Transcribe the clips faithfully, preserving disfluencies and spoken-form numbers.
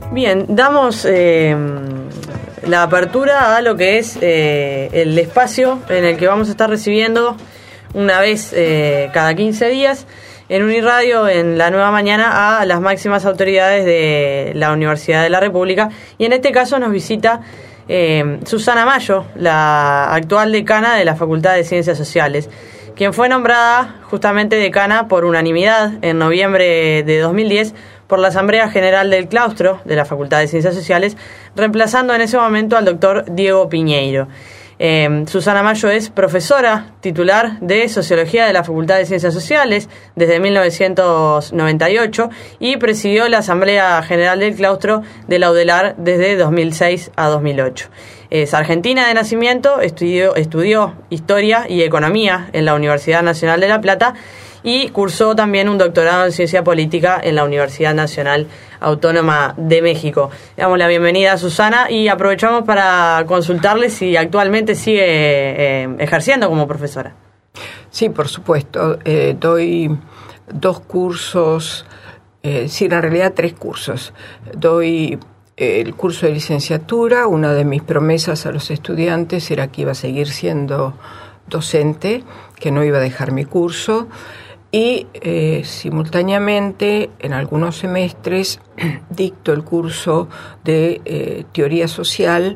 Bien, damos eh, la apertura a lo que es eh, el espacio en el que vamos a estar recibiendo una vez eh, cada quince días en Uniradio, en la nueva mañana, a las máximas autoridades de la Universidad de la República. Y en este caso nos visita eh, Susana Mayo, la actual decana de la Facultad de Ciencias Sociales, quien fue nombrada justamente decana por unanimidad en noviembre de dos mil diez por la Asamblea General del Claustro de la Facultad de Ciencias Sociales, reemplazando en ese momento al doctor Diego Piñeiro. Eh, Susana Mayo es profesora titular de Sociología de la Facultad de Ciencias Sociales desde mil novecientos noventa y ocho y presidió la Asamblea General del Claustro de la UDELAR desde dos mil seis a dos mil ocho. Es argentina de nacimiento, estudió, estudió Historia y Economía en la Universidad Nacional de La Plata y cursó también un doctorado en Ciencia Política en la Universidad Nacional Autónoma de México. Le damos la bienvenida a Susana y aprovechamos para consultarle si actualmente sigue eh, ejerciendo como profesora. Sí, por supuesto. Eh, doy dos cursos, eh, sí, en realidad tres cursos. Doy eh, el curso de licenciatura. Una de mis promesas a los estudiantes era que iba a seguir siendo docente, que no iba a dejar mi curso. Y eh, simultáneamente, en algunos semestres, dicto el curso de eh, Teoría Social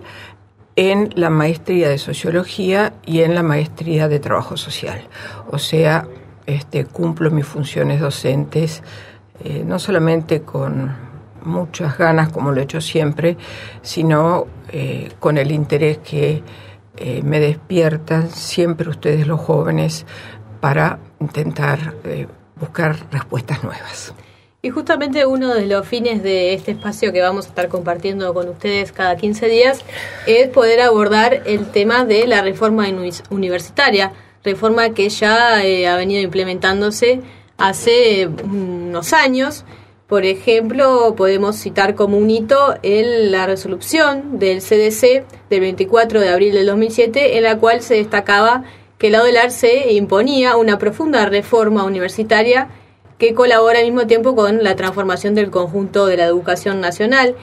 en la maestría de Sociología y en la maestría de Trabajo Social. O sea, este, cumplo mis funciones docentes, eh, no solamente con muchas ganas, como lo he hecho siempre, sino eh, con el interés que eh, me despiertan siempre ustedes los jóvenes para intentar eh, buscar respuestas nuevas. Y justamente uno de los fines de este espacio que vamos a estar compartiendo con ustedes cada quince días es poder abordar el tema de la reforma universitaria, reforma que ya eh, ha venido implementándose hace unos años. Por ejemplo, podemos citar como un hito el, la resolución del C D C del veinticuatro de abril del dos mil siete, en la cual se destacaba que la UDELAR se imponía una profunda reforma universitaria que colabora al mismo tiempo con la transformación del conjunto de la educación nacional.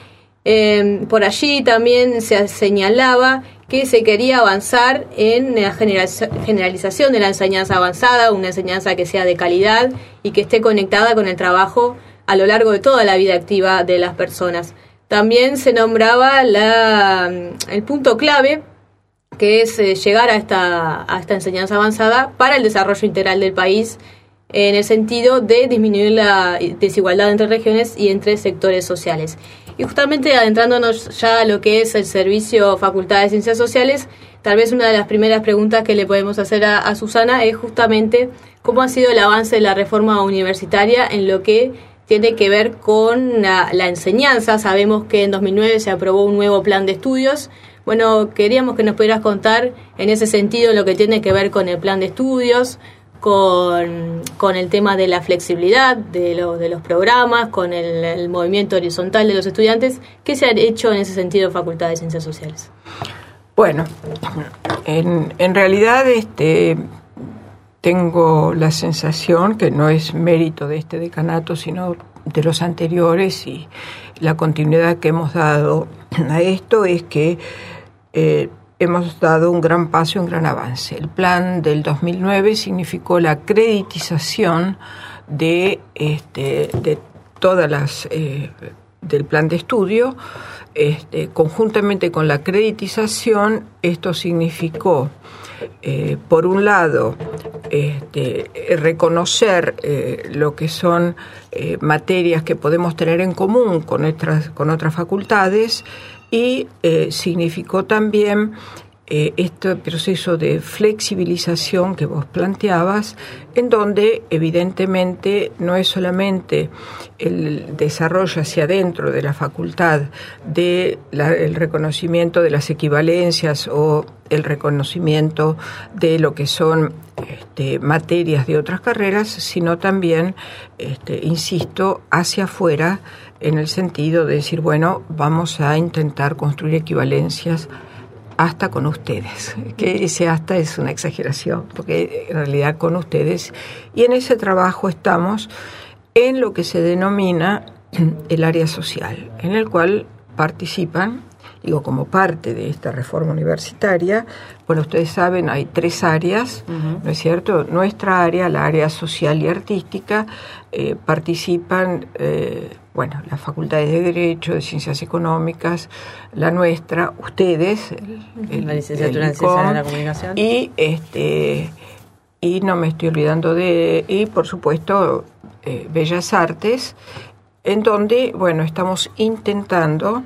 Eh, por allí también se señalaba que se quería avanzar en la generalización de la enseñanza avanzada, una enseñanza que sea de calidad y que esté conectada con el trabajo a lo largo de toda la vida activa de las personas. También se nombraba la, el punto clave, que es eh, llegar a esta, a esta enseñanza avanzada para el desarrollo integral del país, en el sentido de disminuir la desigualdad entre regiones y entre sectores sociales. Y justamente adentrándonos ya a lo que es el servicio Facultad de Ciencias Sociales, tal vez una de las primeras preguntas que le podemos hacer a, a Susana es justamente cómo ha sido el avance de la reforma universitaria en lo que tiene que ver con la, la enseñanza. Sabemos que en dos mil nueve se aprobó un nuevo plan de estudios. Bueno, queríamos que nos pudieras contar en ese sentido lo que tiene que ver con el plan de estudios, con, con el tema de la flexibilidad de, lo, de los programas, con el, el movimiento horizontal de los estudiantes. ¿Qué se ha hecho en ese sentido en Facultad de Ciencias Sociales? Bueno, en, en realidad este, tengo la sensación que no es mérito de este decanato, sino de los anteriores, y la continuidad que hemos dado a esto es que eh, hemos dado un gran paso, un gran avance. El plan del dos mil nueve significó la creditización de, este, de todas las eh, del plan de estudio. Este, conjuntamente con la creditización, esto significó, eh, por un lado, este, reconocer eh, lo que son eh, materias que podemos tener en común con otras, con otras facultades, y eh, significó también eh, este proceso de flexibilización que vos planteabas, en donde evidentemente no es solamente el desarrollo hacia adentro de la facultad del reconocimiento de las equivalencias o el reconocimiento de lo que son este, materias de otras carreras, sino también, este, insisto, hacia afuera, en el sentido de decir, bueno, vamos a intentar construir equivalencias hasta con ustedes, que ese hasta es una exageración, porque en realidad con ustedes, y en ese trabajo estamos en lo que se denomina el área social, en el cual participan, digo, como parte de esta reforma universitaria. Bueno, ustedes saben, hay tres áreas, uh-huh. ¿no es cierto? Nuestra área, la área social y artística, eh, participan, eh, bueno, las facultades de Derecho, de Ciencias Económicas, la nuestra, ustedes, el, el, la licenciatura en Ciencias de la Comunicación. Y, este, y no me estoy olvidando de, y por supuesto, eh, Bellas Artes, en donde, bueno, estamos intentando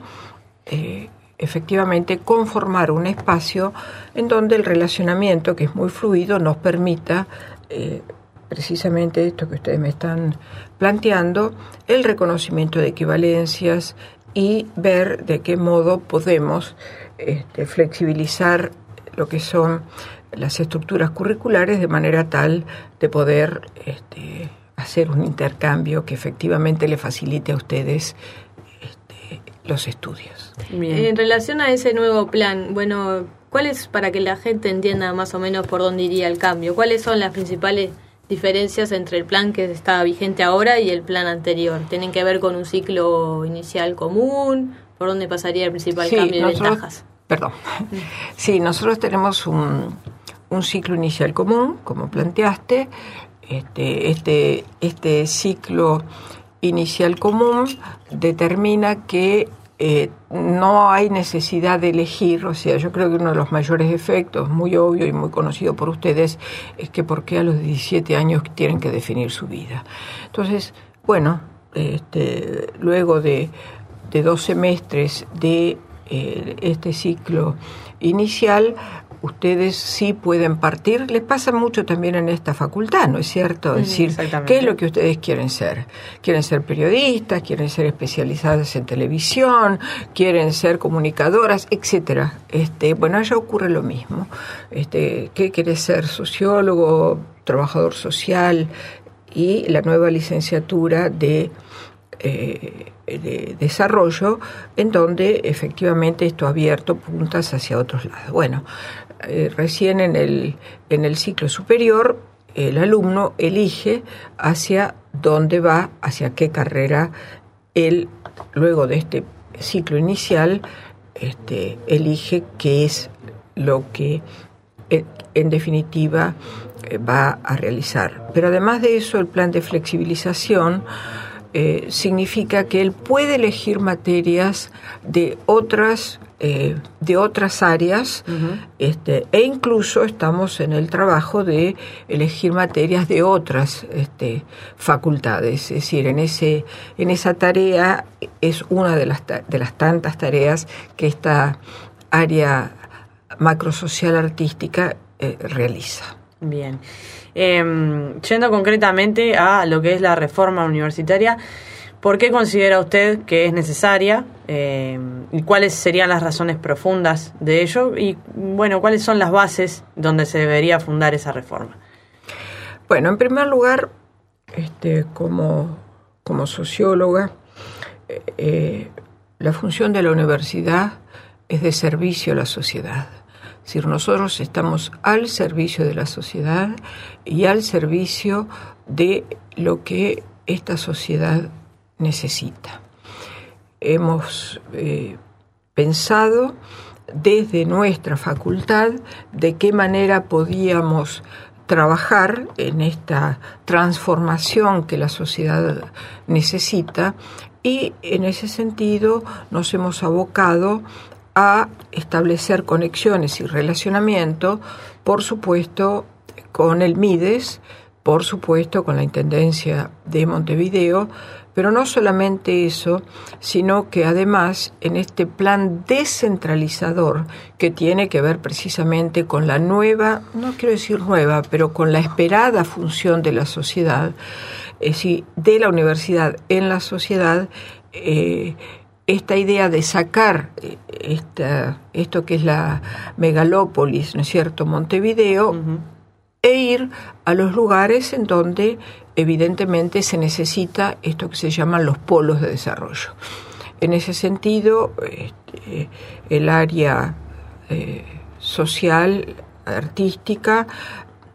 eh, efectivamente conformar un espacio en donde el relacionamiento, que es muy fluido, nos permita eh, precisamente esto que ustedes me están planteando, el reconocimiento de equivalencias y ver de qué modo podemos este, flexibilizar lo que son las estructuras curriculares de manera tal de poder este, hacer un intercambio que efectivamente le facilite a ustedes este, los estudios. Bien. En relación a ese nuevo plan, bueno, ¿cuáles, para que la gente entienda más o menos por dónde iría el cambio, cuáles son las principales diferencias entre el plan que está vigente ahora y el plan anterior? ¿Tienen que ver con un ciclo inicial común? ¿Por dónde pasaría el principal sí, cambio de nosotros, ventajas? Perdón. Sí, nosotros tenemos un, un ciclo inicial común, como planteaste. Este, este, este ciclo inicial común determina que eh, no hay necesidad de elegir. O sea, yo creo que uno de los mayores efectos, muy obvio y muy conocido por ustedes, es que por qué a los diecisiete años tienen que definir su vida. Entonces, bueno, este, luego de, de dos semestres de eh, este ciclo inicial, ustedes sí pueden partir. Les pasa mucho también en esta facultad, ¿no es cierto? Es decir, ¿qué es lo que ustedes quieren ser? ¿Quieren ser periodistas? ¿Quieren ser especializadas en televisión? ¿Quieren ser comunicadoras? Etcétera. Este, bueno, allá ocurre lo mismo. Este, ¿qué quiere ser? Sociólogo, trabajador social, y la nueva licenciatura de Eh, de desarrollo, en donde efectivamente esto ha abierto puntas hacia otros lados. Bueno, eh, recién en el, en el ciclo superior, el alumno elige hacia dónde va, hacia qué carrera él, luego de este ciclo inicial, este, elige qué es lo que en, en definitiva eh, va a realizar. Pero además de eso, el plan de flexibilización Eh, significa que él puede elegir materias de otras eh, de otras áreas, uh-huh. este, e incluso estamos en el trabajo de elegir materias de otras este, facultades. Es decir, en ese en esa tarea es una de las de las tantas tareas que esta área macrosocial artística eh, realiza. Bien. Eh, yendo concretamente a lo que es la reforma universitaria, ¿por qué considera usted que es necesaria? Eh, ¿Y cuáles serían las razones profundas de ello? Y, bueno, ¿cuáles son las bases donde se debería fundar esa reforma? Bueno, en primer lugar, este, como, como socióloga, eh, la función de la universidad es de servicio a la sociedad. Es decir, nosotros estamos al servicio de la sociedad y al servicio de lo que esta sociedad necesita. Hemos eh, pensado desde nuestra facultad de qué manera podíamos trabajar en esta transformación que la sociedad necesita, y en ese sentido nos hemos abocado a establecer conexiones y relacionamiento, por supuesto, con el MIDES, por supuesto, con la Intendencia de Montevideo, pero no solamente eso, sino que además en este plan descentralizador que tiene que ver precisamente con la nueva, no quiero decir nueva, pero con la esperada función de la sociedad, es decir, de la universidad en la sociedad, eh, esta idea de sacar esta, esto que es la megalópolis, ¿no es cierto?, Montevideo, uh-huh. e ir a los lugares en donde evidentemente se necesita esto que se llaman los polos de desarrollo. En ese sentido, este, el área eh, social, artística,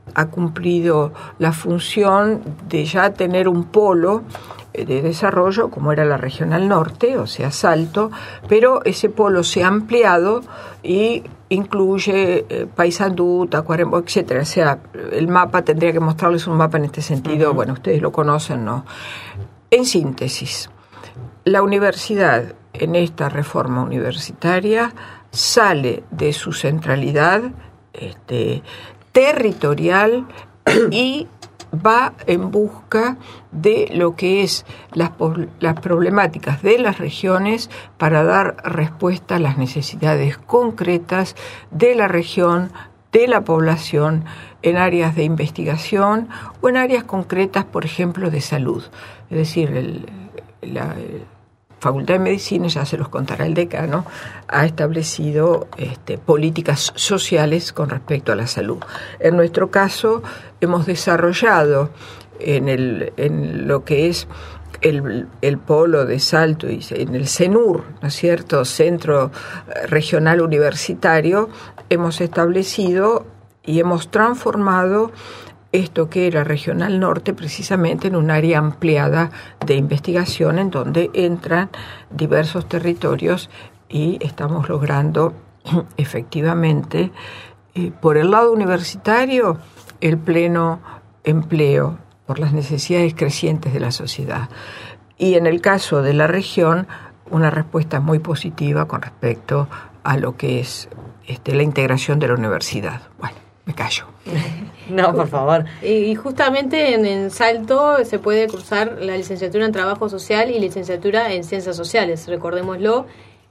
ha cumplido la función de ya tener un polo de desarrollo como era la Regional Norte, o sea, Salto, pero ese polo se ha ampliado y incluye eh, Paysandú, Tacuarembó, etcétera. O sea, el mapa, tendría que mostrarles un mapa en este sentido, uh-huh. Bueno, ustedes lo conocen, ¿no? En síntesis, la universidad en esta reforma universitaria sale de su centralidad este, territorial y va en busca de lo que es las, las problemáticas de las regiones para dar respuesta a las necesidades concretas de la región, de la población, en áreas de investigación o en áreas concretas, por ejemplo, de salud. Es decir, el, la Facultad de Medicina, ya se los contará el decano, ha establecido este, políticas sociales con respecto a la salud. En nuestro caso, hemos desarrollado en, el, en lo que es el, el polo de Salto y en el CENUR, ¿no es cierto?, Centro Regional Universitario, hemos establecido y hemos transformado esto que era Regional Norte precisamente en un área ampliada de investigación en donde entran diversos territorios y estamos logrando efectivamente eh, por el lado universitario el pleno empleo por las necesidades crecientes de la sociedad y en el caso de la región una respuesta muy positiva con respecto a lo que es este, la integración de la universidad. Bueno, me callo. No, por favor. Y justamente en, en Salto se puede cursar la licenciatura en Trabajo Social y licenciatura en Ciencias Sociales, recordémoslo.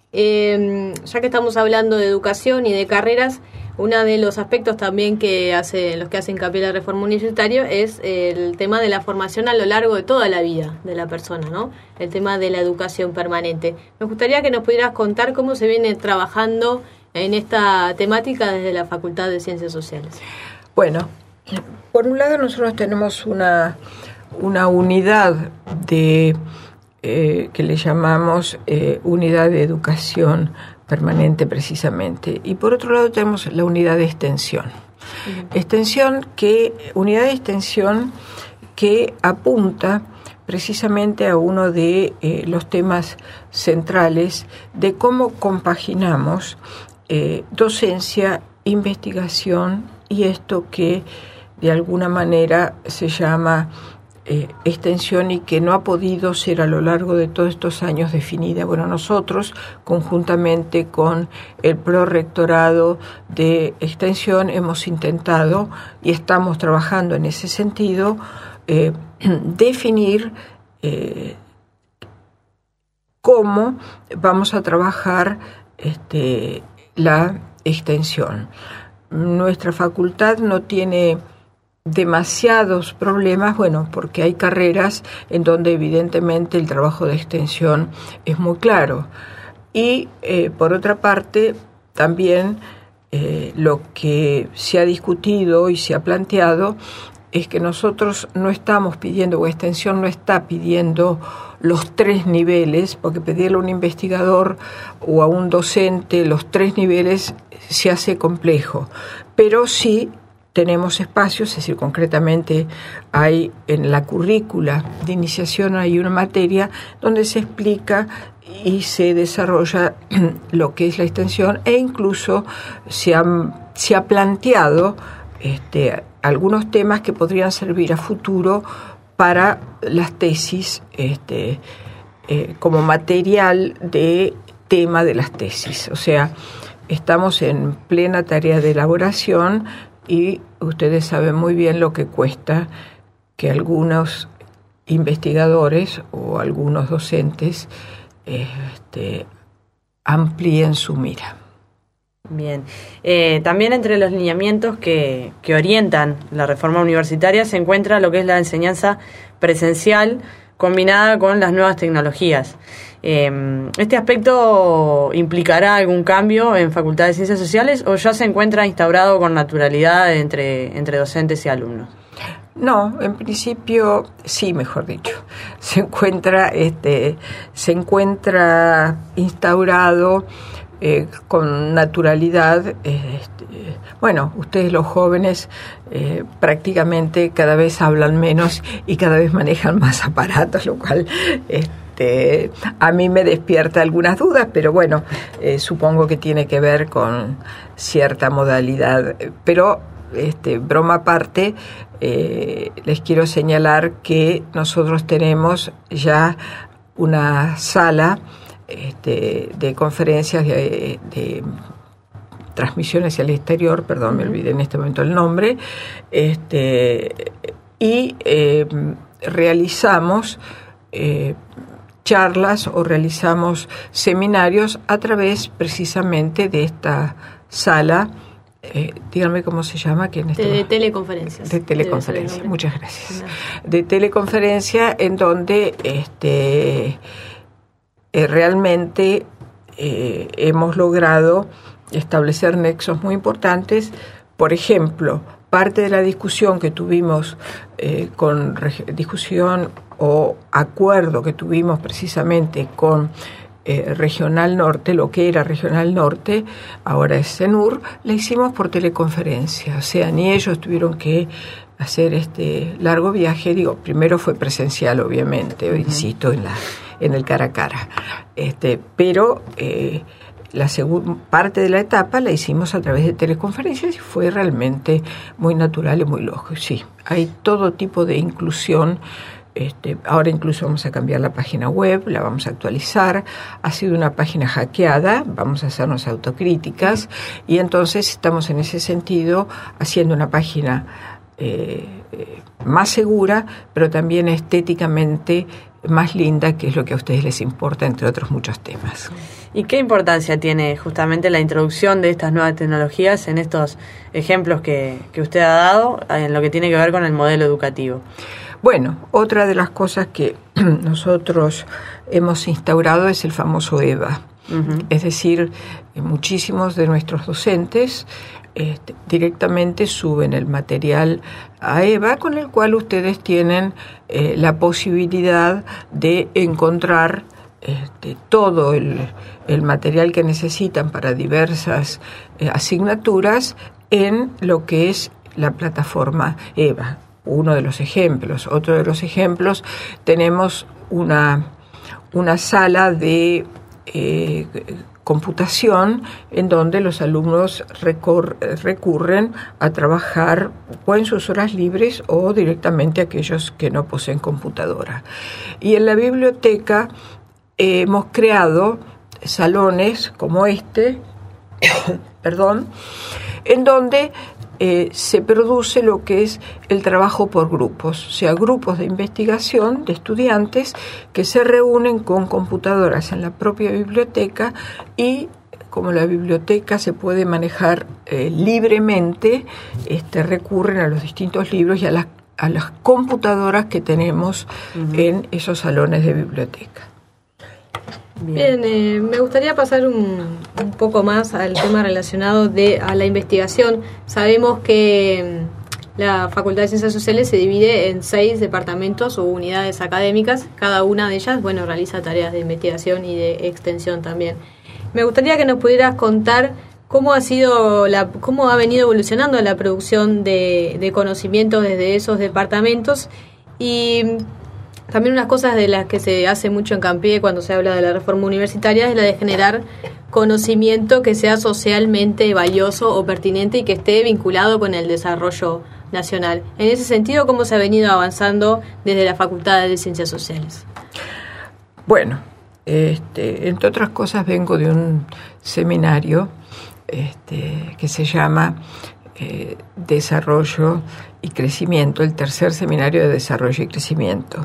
Eh, ya que estamos hablando de educación y de carreras, uno de los aspectos también que hace, los que hace hincapié la reforma universitaria es el tema de la formación a lo largo de toda la vida de la persona, ¿no? El tema de la educación permanente. Me gustaría que nos pudieras contar cómo se viene trabajando en esta temática desde la Facultad de Ciencias Sociales. Bueno, por un lado nosotros tenemos una, una unidad de eh, que le llamamos eh, unidad de educación permanente precisamente, y por otro lado tenemos la unidad de extensión. Uh-huh. Extensión que, unidad de extensión que apunta precisamente a uno de eh, los temas centrales de cómo compaginamos eh, docencia, investigación y esto que de alguna manera se llama eh, extensión y que no ha podido ser a lo largo de todos estos años definida. Bueno, nosotros conjuntamente con el prorectorado de extensión hemos intentado y estamos trabajando en ese sentido eh, definir eh, cómo vamos a trabajar este, la extensión. Nuestra facultad no tiene demasiados problemas, bueno, porque hay carreras en donde evidentemente el trabajo de extensión es muy claro. Y eh, por otra parte, también eh, lo que se ha discutido y se ha planteado es que nosotros no estamos pidiendo, o extensión no está pidiendo los tres niveles, porque pedirle a un investigador o a un docente los tres niveles se hace complejo, pero sí tenemos espacios, es decir, concretamente hay en la currícula de iniciación hay una materia donde se explica y se desarrolla lo que es la extensión e incluso se ha, se ha planteado este, algunos temas que podrían servir a futuro para las tesis este, eh, como material de tema de las tesis. O sea, estamos en plena tarea de elaboración y ustedes saben muy bien lo que cuesta que algunos investigadores o algunos docentes este, amplíen su mira. Bien. Eh, también entre los lineamientos que, que orientan la reforma universitaria se encuentra lo que es la enseñanza presencial combinada con las nuevas tecnologías. Eh, ¿Este aspecto implicará algún cambio en Facultad de Ciencias Sociales o ya se encuentra instaurado con naturalidad entre, entre docentes y alumnos? No, en principio sí, mejor dicho. Se encuentra, este, se encuentra instaurado eh, con naturalad. Eh, este, bueno, ustedes los jóvenes eh, prácticamente cada vez hablan menos y cada vez manejan más aparatos, lo cual este, a mí me despierta algunas dudas, pero bueno, eh, supongo que tiene que ver con cierta modalidad. Pero, este, broma aparte, eh, les quiero señalar que nosotros tenemos ya una sala este, de conferencias de, de transmisiones hacia el exterior, perdón, me olvidé en este momento el nombre, este, y eh, realizamos eh, charlas o realizamos seminarios a través precisamente de esta sala. Eh, díganme cómo se llama. Que en este de, de teleconferencias. De teleconferencia, muchas gracias. De teleconferencia, en donde este, eh, realmente eh, hemos logrado establecer nexos muy importantes. Por ejemplo, parte de la discusión que tuvimos, eh, con discusión o acuerdo que tuvimos precisamente con Eh, Regional Norte, lo que era Regional Norte, ahora es CENUR, la hicimos por teleconferencia. O sea, ni ellos tuvieron que hacer este largo viaje. Digo, primero fue presencial, obviamente, uh-huh. insisto, en la en el cara a cara. Este, pero eh, la segunda parte de la etapa la hicimos a través de teleconferencias y fue realmente muy natural y muy lógico. Sí, hay todo tipo de inclusión. Este, ahora incluso vamos a cambiar la página web, la vamos a actualizar. Ha sido una página hackeada, vamos a hacernos autocríticas y entonces estamos en ese sentido haciendo una página eh, eh, más segura, pero también estéticamente más linda, que es lo que a ustedes les importa, entre otros muchos temas. ¿Y qué importancia tiene justamente la introducción de estas nuevas tecnologías en estos ejemplos que, que usted ha dado en lo que tiene que ver con el modelo educativo? Bueno, otra de las cosas que nosotros hemos instaurado es el famoso E V A. Uh-huh. Es decir, muchísimos de nuestros docentes este, directamente suben el material a E V A, con el cual ustedes tienen eh, la posibilidad de encontrar este, todo el, el material que necesitan para diversas eh, asignaturas en lo que es la plataforma E V A. Uno de los ejemplos. Otro de los ejemplos, tenemos una, una sala de eh, computación en donde los alumnos recor- recurren a trabajar o en sus horas libres o directamente aquellos que no poseen computadora. Y en la biblioteca eh, hemos creado salones como este, perdón, en donde Eh, se produce lo que es el trabajo por grupos, o sea, grupos de investigación de estudiantes que se reúnen con computadoras en la propia biblioteca y, como la biblioteca se puede manejar eh, libremente, este, recurren a los distintos libros y a las, a las computadoras que tenemos uh-huh. en esos salones de biblioteca. Bien, eh, me gustaría pasar un, un poco más al tema relacionado de a la investigación. Sabemos que la Facultad de Ciencias Sociales se divide en seis departamentos o unidades académicas. Cada una de ellas, bueno, realiza tareas de investigación y de extensión también. Me gustaría que nos pudieras contar cómo ha sido la, cómo ha venido evolucionando la producción de, de conocimientos desde esos departamentos y también unas cosas de las que se hace mucho hincapié cuando se habla de la reforma universitaria es la de generar conocimiento que sea socialmente valioso o pertinente y que esté vinculado con el desarrollo nacional. En ese sentido, ¿cómo se ha venido avanzando desde la Facultad de Ciencias Sociales? Bueno, este, entre otras cosas vengo de un seminario este, que se llama eh, Desarrollo y Crecimiento, el tercer seminario de Desarrollo y Crecimiento.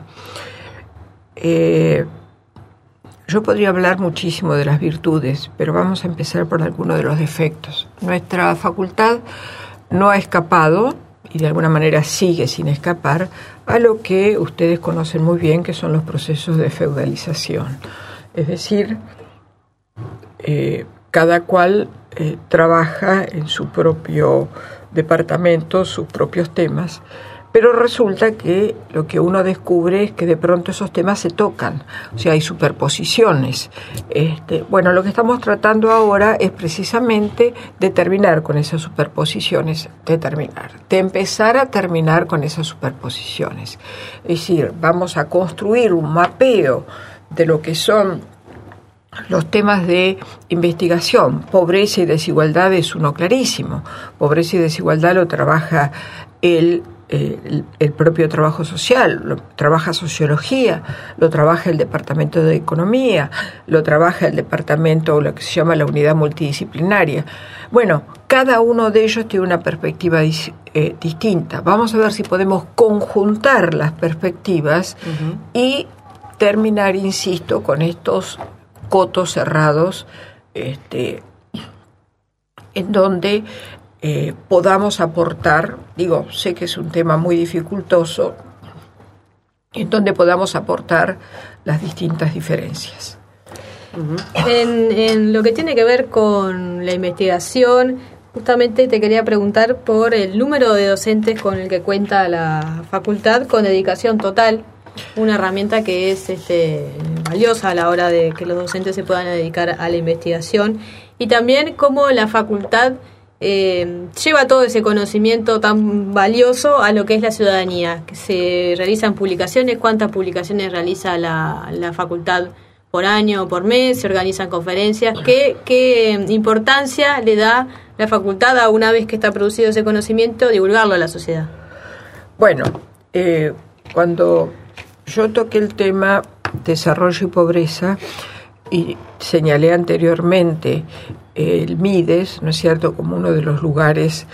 Eh, yo podría hablar muchísimo de las virtudes, pero vamos a empezar por algunos de los defectos. Nuestra facultad no ha escapado, y de alguna manera sigue sin escapar, a lo que ustedes conocen muy bien, que son los procesos de feudalización. Es decir, eh, cada cual eh, trabaja en su propio departamento, sus propios temas, Pero resulta que lo que uno descubre es que de pronto esos temas se tocan, o sea, hay superposiciones. Este, bueno, lo que estamos tratando ahora es precisamente de terminar con esas superposiciones, de terminar, de empezar a terminar con esas superposiciones. Es decir, vamos a construir un mapeo de lo que son los temas de investigación. Pobreza y desigualdad es uno clarísimo. Pobreza y desigualdad lo trabaja el El, el propio trabajo social, lo trabaja sociología, lo trabaja el departamento de economía, lo trabaja el departamento, lo que se llama la unidad multidisciplinaria. Bueno, cada uno de ellos tiene una perspectiva dis, eh, distinta. Vamos a ver si podemos conjuntar las perspectivas uh-huh. y terminar, insisto, con estos cotos cerrados, este, en donde Eh, podamos aportar, digo, sé que es un tema muy dificultoso, en donde podamos aportar las distintas diferencias. Uh-huh. En, en lo que tiene que ver con la investigación, justamente te quería preguntar por el número de docentes con el que cuenta la facultad con dedicación total, una herramienta que es este, valiosa a la hora de que los docentes se puedan dedicar a la investigación, y también cómo la facultad Eh, lleva todo ese conocimiento tan valioso a lo que es la ciudadanía, que se realizan publicaciones, cuántas publicaciones realiza la, la facultad por año o por mes, se organizan conferencias, ¿qué, qué importancia le da la facultad a una vez que está producido ese conocimiento, divulgarlo a la sociedad? Bueno, eh, cuando yo toqué el tema desarrollo y pobreza y señalé anteriormente el MIDES, ¿no es cierto?, como uno de los lugares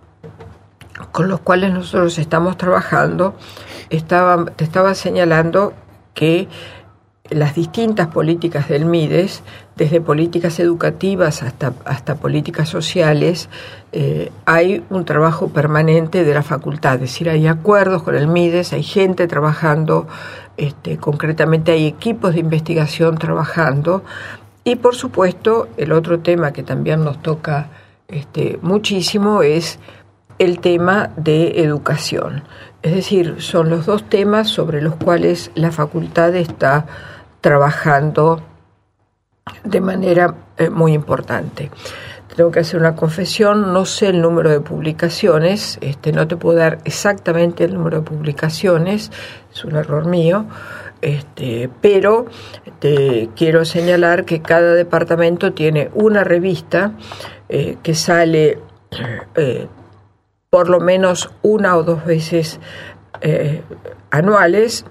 con los cuales nosotros estamos trabajando, estaba, te estaba señalando que las distintas políticas del MIDES, desde políticas educativas hasta, hasta políticas sociales, eh, hay un trabajo permanente de la facultad, es decir, hay acuerdos con el MIDES, hay gente trabajando, este, concretamente hay equipos de investigación trabajando. Y por supuesto, el otro tema que también nos toca este, muchísimo es el tema de educación. Es decir, son los dos temas sobre los cuales la facultad está trabajando de manera eh, muy importante. Tengo que hacer una confesión, no sé el número de publicaciones, este, no te puedo dar exactamente el número de publicaciones, es un error mío. Este, pero te quiero señalar que cada departamento tiene una revista eh, que sale eh, por lo menos una o dos veces eh, anuales,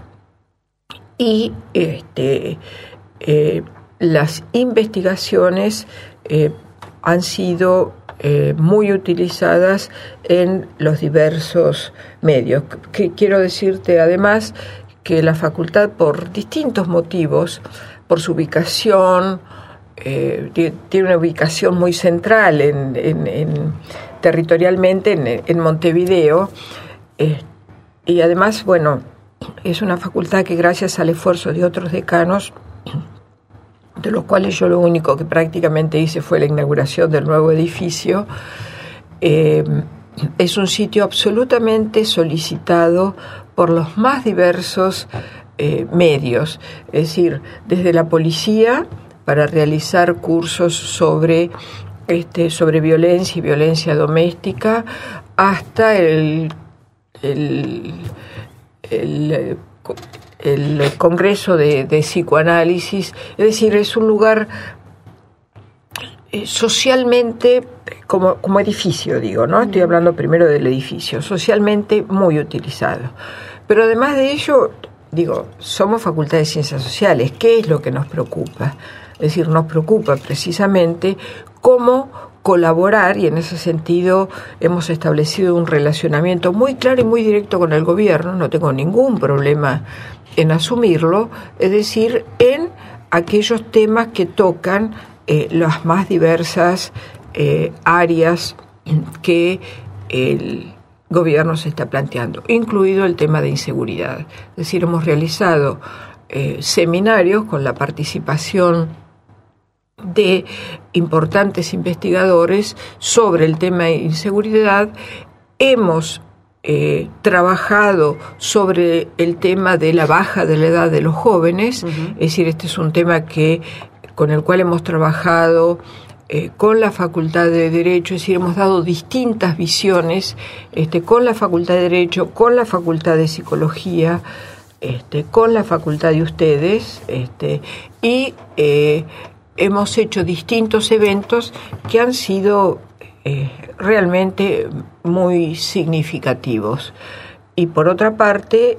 y este, eh, las investigaciones eh, han sido eh, muy utilizadas en los diversos medios. Que quiero decirte además que la facultad, por distintos motivos, por su ubicación, eh, tiene una ubicación muy central en, en, en, territorialmente en, en Montevideo, eh, y además, bueno, es una facultad que gracias al esfuerzo de otros decanos, de los cuales yo lo único que prácticamente hice fue la inauguración del nuevo edificio, eh, es un sitio absolutamente solicitado por los más diversos eh, medios, es decir, desde la policía para realizar cursos sobre, este, sobre violencia y violencia doméstica, hasta el, el, el, el Congreso de, de Psicoanálisis. Es decir, es un lugar eh, socialmente, como, como edificio, digo, ¿no? Estoy hablando primero del edificio, socialmente muy utilizado. Pero además de ello, digo, somos Facultad de Ciencias Sociales. ¿Qué es lo que nos preocupa? Es decir, nos preocupa precisamente cómo colaborar, y en ese sentido hemos establecido un relacionamiento muy claro y muy directo con el gobierno, no tengo ningún problema en asumirlo, es decir, en aquellos temas que tocan eh, las más diversas eh, áreas que el gobierno se está planteando, incluido el tema de inseguridad. Es decir, hemos realizado eh, seminarios con la participación de importantes investigadores sobre el tema de inseguridad. Hemos eh, trabajado sobre el tema de la baja de la edad de los jóvenes, uh-huh. Es decir, este es un tema que con el cual hemos trabajado eh, con la Facultad de Derecho, es decir, hemos dado distintas visiones este, con la Facultad de Derecho, con la Facultad de Psicología, este, con la Facultad de ustedes, este, y eh, hemos hecho distintos eventos que han sido eh, realmente muy significativos. Y por otra parte,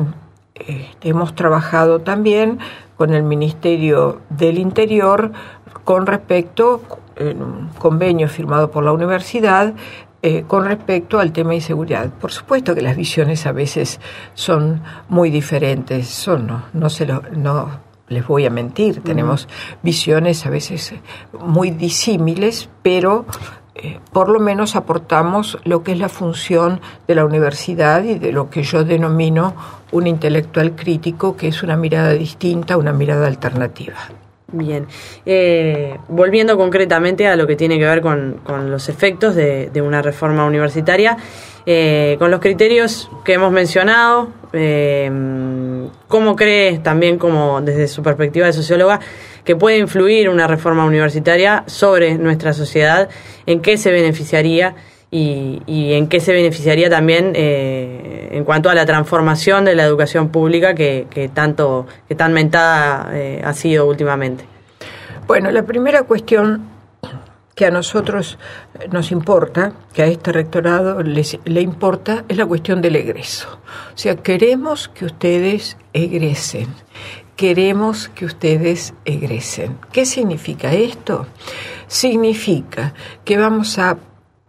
eh, hemos trabajado también con el Ministerio del Interior con respecto, en un convenio firmado por la universidad, eh, con respecto al tema de inseguridad. Por supuesto que las visiones a veces son muy diferentes, son, no, no se lo, no les voy a mentir, tenemos uh-huh. visiones a veces muy disímiles, pero eh, por lo menos aportamos lo que es la función de la universidad y de lo que yo denomino un intelectual crítico, que es una mirada distinta, una mirada alternativa. Bien. Eh, volviendo concretamente a lo que tiene que ver con, con los efectos de, de una reforma universitaria, eh, con los criterios que hemos mencionado, eh, ¿cómo cree también, como desde su perspectiva de socióloga, que puede influir una reforma universitaria sobre nuestra sociedad? ¿En qué se beneficiaría? Y, y en qué se beneficiaría también eh, en cuanto a la transformación de la educación pública que, que tanto que tan mentada eh, ha sido últimamente. Bueno, la primera cuestión que a nosotros nos importa, que a este rectorado les, le importa, es la cuestión del egreso. O sea, queremos que ustedes egresen, queremos que ustedes egresen. ¿Qué significa esto? Significa que vamos a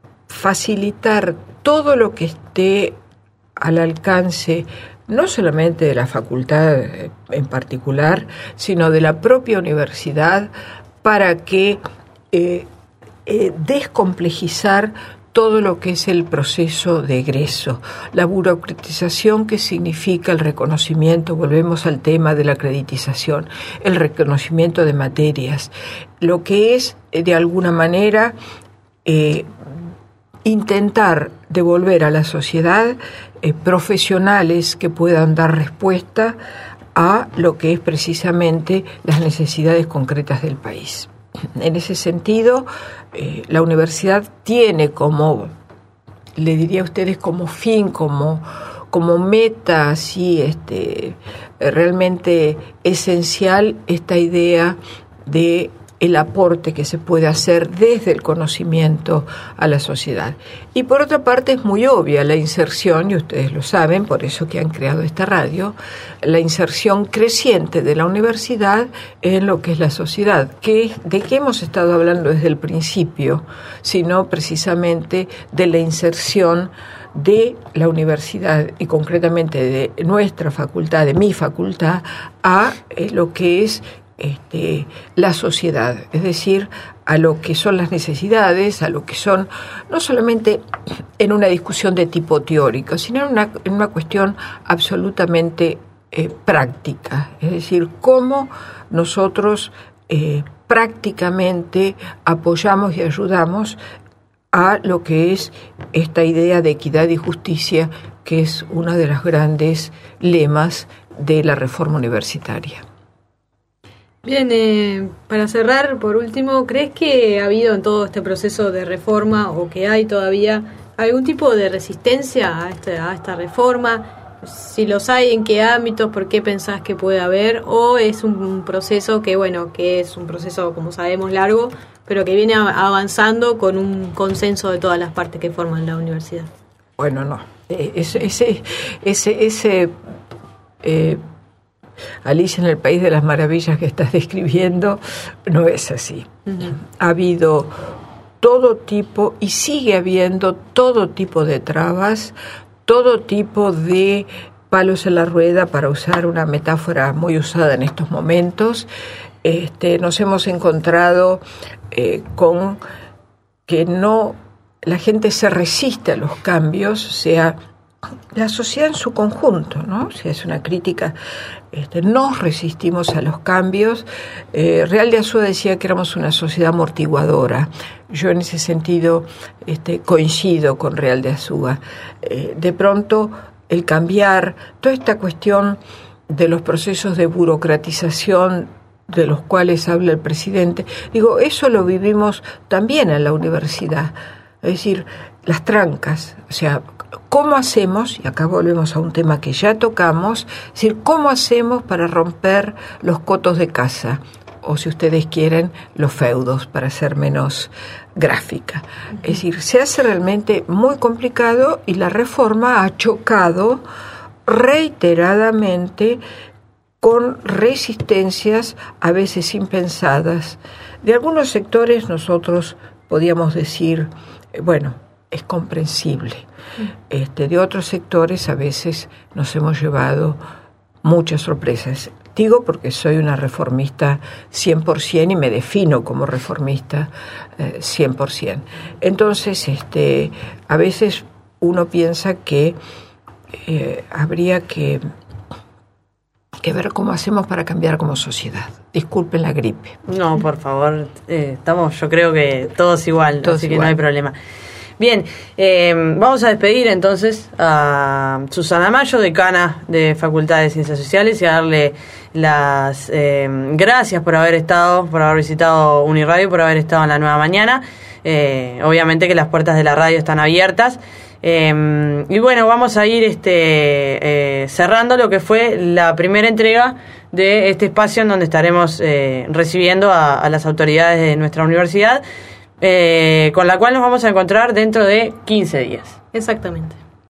facilitar todo lo que esté al alcance no solamente de la facultad en particular, sino de la propia universidad, para que eh, eh, descomplejizar todo lo que es el proceso de egreso, la burocratización que significa el reconocimiento, volvemos al tema de la acreditación, el reconocimiento de materias, lo que es de alguna manera eh, intentar devolver a la sociedad eh, profesionales que puedan dar respuesta a lo que es precisamente las necesidades concretas del país. En ese sentido, eh, la universidad tiene como, le diría a ustedes, como fin, como, como meta, así, este, realmente esencial, esta idea de el aporte que se puede hacer desde el conocimiento a la sociedad. Y por otra parte es muy obvia la inserción, y ustedes lo saben, por eso que han creado esta radio, la inserción creciente de la universidad en lo que es la sociedad, que de qué hemos estado hablando desde el principio, sino precisamente de la inserción de la universidad y concretamente de nuestra facultad, de mi facultad, a eh, lo que es Este, la sociedad, es decir, a lo que son las necesidades, a lo que son, no solamente en una discusión de tipo teórico, sino en una, en una cuestión absolutamente eh, práctica, es decir, cómo nosotros eh, prácticamente apoyamos y ayudamos a lo que es esta idea de equidad y justicia, que es uno de los grandes lemas de la reforma universitaria. Bien, eh, para cerrar, por último, ¿crees que ha habido en todo este proceso de reforma o que hay todavía algún tipo de resistencia a, este, a esta reforma? Si los hay, ¿en qué ámbitos? ¿Por qué pensás que puede haber? ¿O es un proceso que, bueno, que es un proceso, como sabemos, largo, pero que viene avanzando con un consenso de todas las partes que forman la universidad? Bueno, no. Ese... ese, ese, ese eh, Alicia en el País de las Maravillas que estás describiendo no es así. Uh-huh. Ha habido todo tipo y sigue habiendo todo tipo de trabas, todo tipo de palos en la rueda, para usar una metáfora muy usada en estos momentos. Este, nos hemos encontrado eh, con que no, la gente se resiste a los cambios, sea la sociedad en su conjunto, ¿no? O sea, es una crítica, este, nos resistimos a los cambios. Eh, Real de Azúa decía que éramos una sociedad amortiguadora. Yo en ese sentido este, coincido con Real de Azúa. Eh, de pronto, el cambiar, toda esta cuestión de los procesos de burocratización de los cuales habla el presidente, digo, eso lo vivimos también en la universidad. Es decir, las trancas, o sea, ¿cómo hacemos? Y acá volvemos a un tema que ya tocamos, es decir, ¿cómo hacemos para romper los cotos de casa? O si ustedes quieren, los feudos, para ser menos gráfica. Es decir, se hace realmente muy complicado y la reforma ha chocado reiteradamente con resistencias a veces impensadas. De algunos sectores nosotros podíamos decir, bueno, es comprensible. Este, de otros sectores a veces nos hemos llevado muchas sorpresas. Digo porque soy una reformista cien por ciento y me defino como reformista eh, cien por ciento. Entonces, este, a veces uno piensa que eh, habría que, que ver cómo hacemos para cambiar como sociedad. Disculpen la gripe. No, por favor, eh, estamos, yo creo que todos igual, todos así igual. Que no hay problema. Bien, eh, vamos a despedir entonces a Susana Mayo, decana de Facultad de Ciencias Sociales, y a darle las eh, gracias por haber estado, por haber visitado Uniradio, por haber estado en la Nueva Mañana. Eh, obviamente que las puertas de la radio están abiertas. Eh, y bueno, vamos a ir este eh, cerrando lo que fue la primera entrega de este espacio en donde estaremos eh, recibiendo a, a las autoridades de nuestra universidad, eh, con la cual nos vamos a encontrar dentro de quince días. Exactamente.